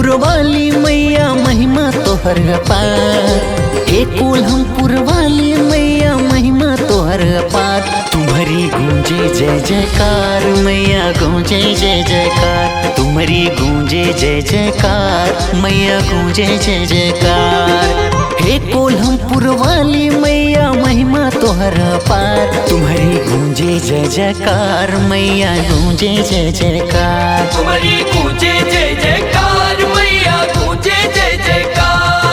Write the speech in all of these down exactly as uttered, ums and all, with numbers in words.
वाली मैया महिमा तोहर अपार, ए कोल्हमपुर वाली मैया महिमा तोहर अपार। तुम्हारी गूंजे जय जयकार मैया, गूंजे जय जयकार, तुम्हारी गूंजे जय जयकार मैया, गूंजे जय जयकार। हे कोल्हमपुर वाली मैया महिमा तोहर अपार, तुम्हारी गूंजे जय जयकार मैया, गूंजे जय जयकार, तुम्हारी गूंजे जय जयकार मैया, गूंजे जय जयकार।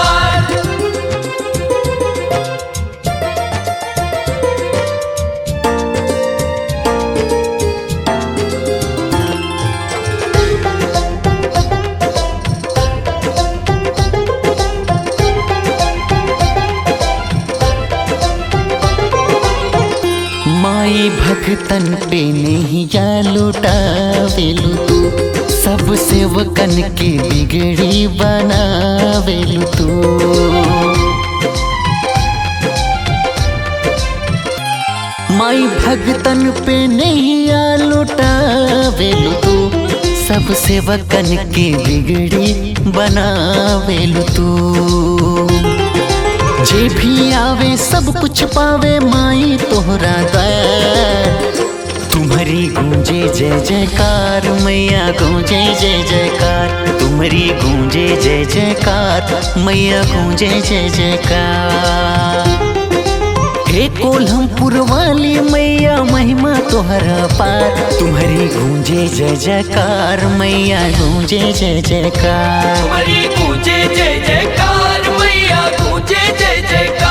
माई भगतन पे नैया लुटावेलु तू, सब सेवकन के बिगड़ी बनावेलु तू। माई भगतन पे नैया लुटावेलु तू, सब सेवकन के बिगड़ी बनावेलु तू। जे भी आवे सब कुछ पावे माई तोहरा द्वार, तुम्हारी गूंजे जय जयकार मैया, गूंजे जय जयकार, तुम्हारी गूंजे जय जयकार मैया, गूंजे जय जयकार। हे कोल्हमपुर वाली मैया महिमा तोहरा पार, तुम्हारी गूंजे जय जयकार मैया, गूंजे जय जयकार, तुम्हारी गूंजे जय जयकार मैया, गूंजे जय जयकार।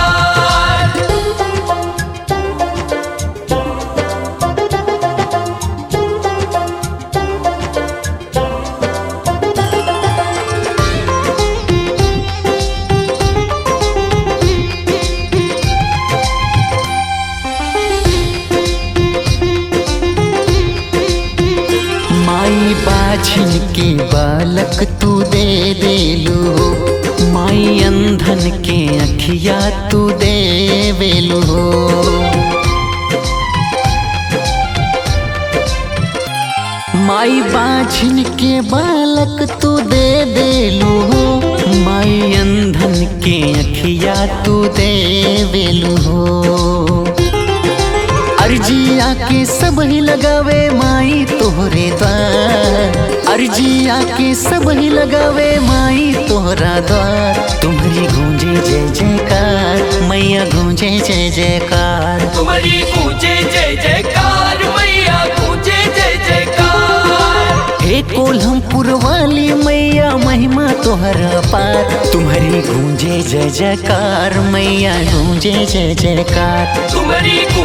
माई बाझिन के बालक तू दे देलू, माई अंधन के अखिया तू देवेलू। माई बाझिन के बालक तू दे देलू, माई अंधन के अखिया तू देवेलू। अर्जी आके सब ही लगावे माई तोहरे द्वार, अर्जी आके सब ही लगावे माई तोहरा द्वार, तुम्हारी गूंजे जय जयकार मैया, गूंजे जय जयकार, तुम्हारी गूंजे जय जयकार मैया, गूंजे जय जयकार। हे कोल्हमपुर वाली मैया महिमा तोहरा पार, तुम्हारी गूंजे जय जयकार मैया, गूंजे जय जयकार, तुम्हारी